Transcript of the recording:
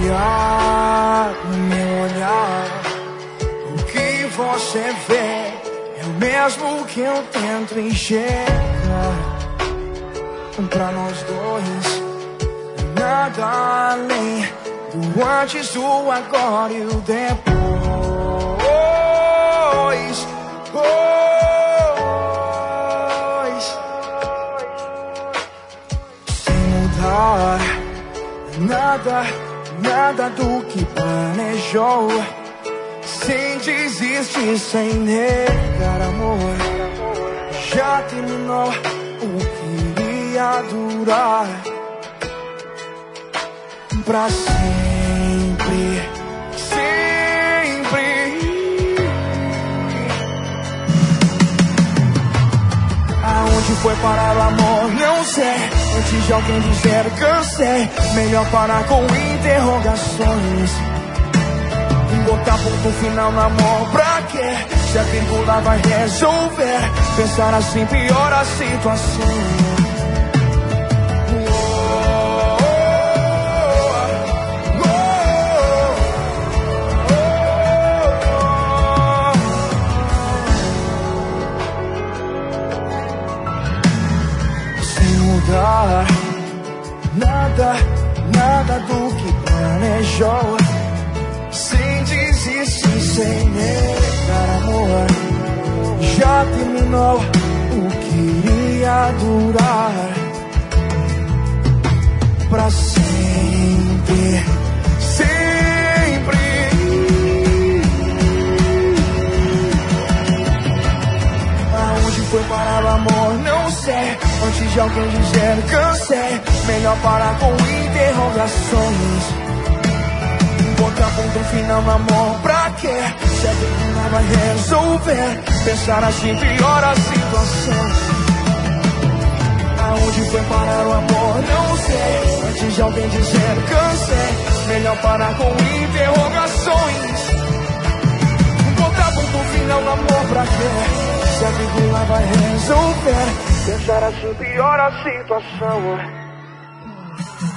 olhar, no meu olhar, o que você vê é o mesmo que eu tento enxergar. Pra nós dois, nada além do antes, o agora e o depois. Sem mudar nada do que planejou, sem desistir, sem negar amor. Já terminou o que iria durar pra sempre, sempre. Aonde foi parar o amor? Não sei. Antes de alguém dizer cansei, melhor parar com interrogações. Botar ponto final no amor pra quê? Se a vírgula vai resolver, pensar assim piora a situação. Nada do que planejou, sem desistir, sem negar amor. Já terminou o que iria durar pra sempre, sempre. Aonde foi parar o amor? Não sei. Antes de alguém dizer cansei, melhor parar com interrogações. Botar ponto final no amor pra quê? Se a vida vai resolver, pensar assim piora a situação. Aonde foi parar o amor? Não sei. Antes de alguém dizer cansei, melhor parar com interrogações. Botar ponto final no amor pra quê? Se a vírgula vai resolver, pensar assim piora a situação.